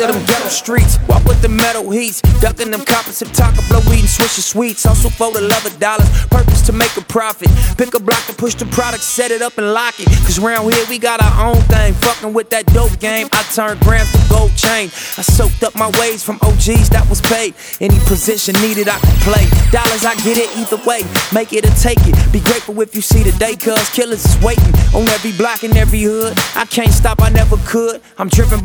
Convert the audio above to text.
of them ghetto streets. Walk with the metal heats, ducking them coppers, sip taco, blow weed and swisher sweets. Also for the love of dollars, purpose to make a profit. Pick a block to push the product, set it up and lock it. Cause round here we got our own thing. Fucking with that dope game, I turned grams to gold chain. I soaked up my ways from OGs that was paid. Any position needed I could play. Dollars I get it either way, make it or take it. Be grateful if you see the day, cause killers is waiting on every block in every hood. I can't stop, I never could. I'm driven by